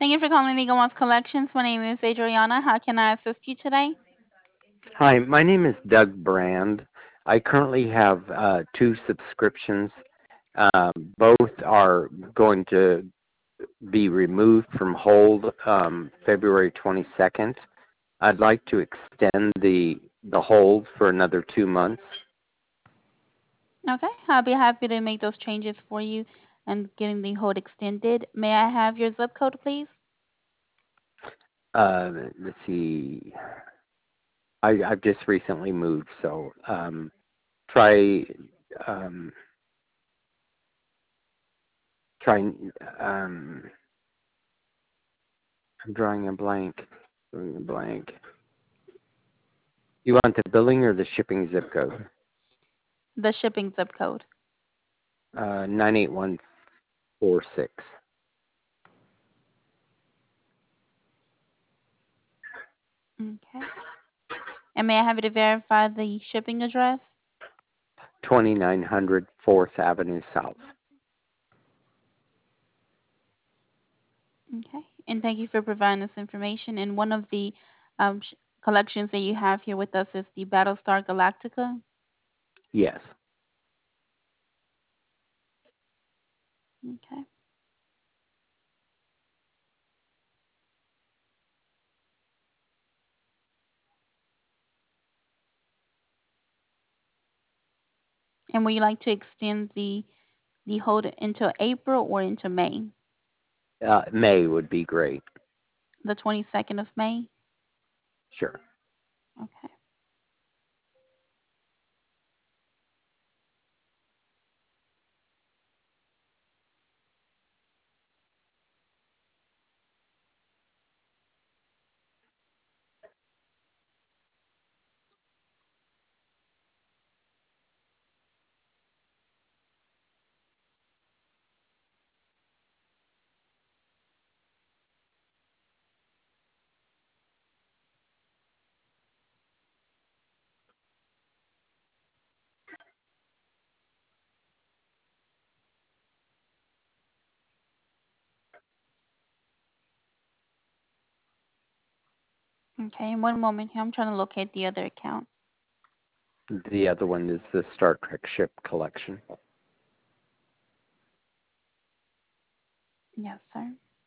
Thank you for calling Legal Ones Collections. My name is Adriana. How can I assist you today? Hi, my name is Doug Brand. I currently have two subscriptions. Both are going to be removed from hold February 22nd. I'd like to extend the hold for another 2 months. Okay, I'll be happy to make those changes for you and getting the hold extended. May I have your zip code, please? Let's see. I've just recently moved, so try um, try. I'm drawing a blank. Drawing a blank. You want the billing or the shipping zip code? The shipping zip code. 98146. Okay. And may I have you to verify the shipping address? 2900 4th Avenue South. Okay. And thank you for providing this information. And one of the collections that you have here with us is the Battlestar Galactica. Yes. Okay. And would you like to extend the hold until April or into May? May would be great. The 22nd of May? Sure. Okay. Okay. And one moment here. I'm trying to locate the other account. The other one is the Star Trek ship collection. Yes, sir.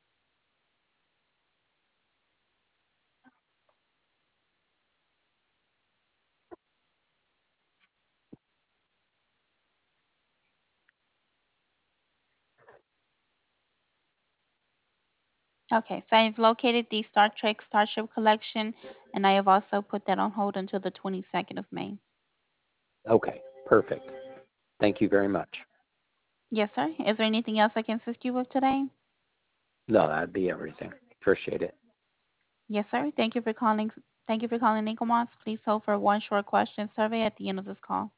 Okay. So I've located the Star Trek Starship collection, and I have also put that on hold until the 22nd of May. Okay, perfect. Thank you very much. Yes, sir. Is there anything else I can assist you with today? No, that'd be everything. Appreciate it. Yes, sir. Thank you for calling. Thank you for calling Nicomots. Please hold for one short question survey at the end of this call.